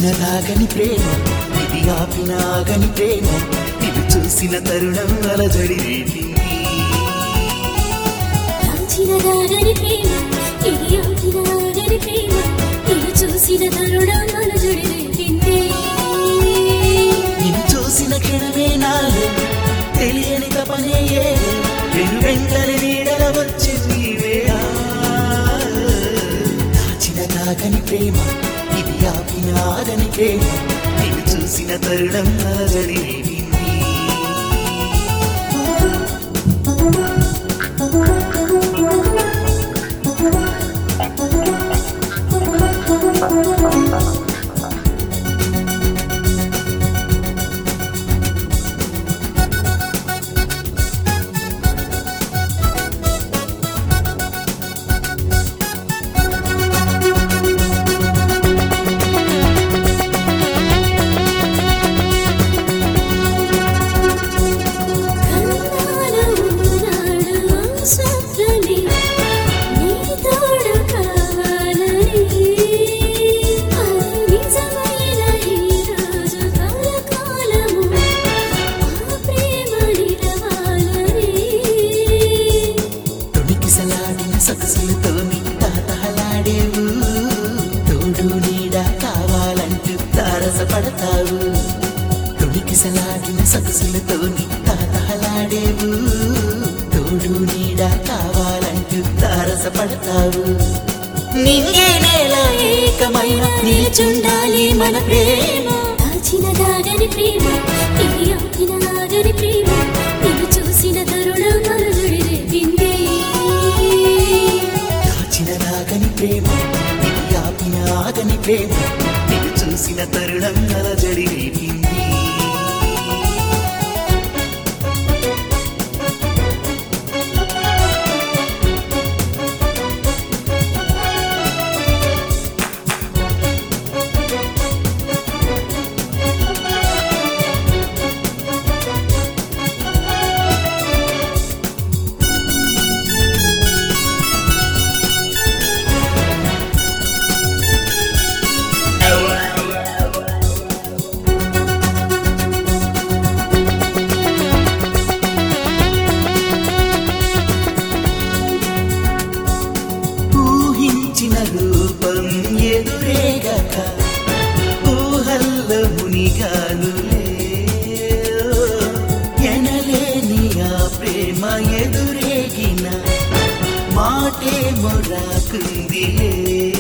దాచినదాగని ప్రేమ ఇది ఆపినాగని ప్రేమ ఇది చూసిన తరుణం అలజడి రేపింది దాచినదాగని ప్రేమ ఇది ఆపినాగని ప్రేమ ఇది చూసిన తరుణం అలజడి రేపింది నిన్ను చూసిన క్షణమే నాలో తెలియని తపనే ఏదో వెను వెంటనే నీడల వచ్చింది వేళ దాచినదాగని ప్రేమ ఇది ఆపినాగని ప్రేమ ఇది చూసిన తరుణం అలజడి రేపింది సొగసులతోని తాతహలాడేవు తోడు నీడ కావాలంటూ తారసపడతావు తొణికిసలాడిన సొగసులతోని తాతహలాడేవు తోడు నీడ కావాలంటూ తారసపడతావు నింగే నేల ఏకమైన నిల్చుండాలి మన ప్రేమ దాచినదాగని ప్రేమ ఇది ఆపినాగని ప్రేమ ఇది చూసిన తరుణం అలజడి రేపింది దాచినదాగని ప్రేమ ఇది ఆపినాగని ప్రేమ ఇది చూసిన తరుణం అలజడి రేపింది రూపం ఎదురేగక ఊహల్ల మునిగానులే ఎనలేని ఆ ప్రేమ ఎదురేగిన మాటే మొరాకుందిలే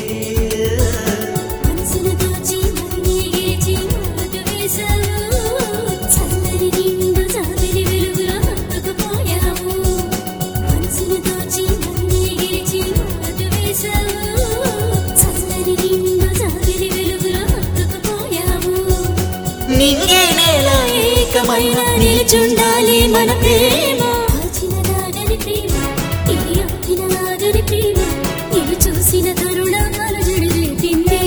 నింగే నేల ఏకమైన నిల్చుండాలి మన ప్రేమ దాచినదాగని ప్రేమ ఇది ఆపినాగని ప్రేమ ఇది చూసిన తరుణం అలజడి రేపింది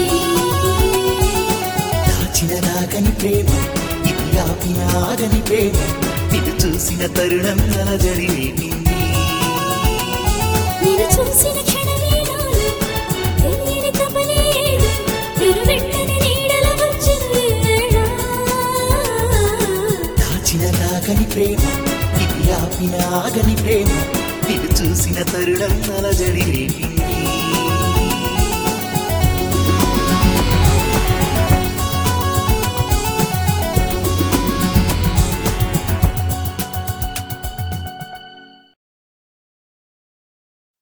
దాచినదాగని ప్రేమ ఇది ఆపినాగని ప్రేమ ఇది చూసిన తరుణం అలజడి రేపింది నిన్ను చూసిన క్షణమే నాలో తెలియని తపనే ఏదో వెను వెంటనే నీడల వచ్చింది వేళ దాచినదాగని ప్రేమ ఇది ఆపినాగని ప్రేమ ఇది చూసిన తరుణం అలజడి రేపింది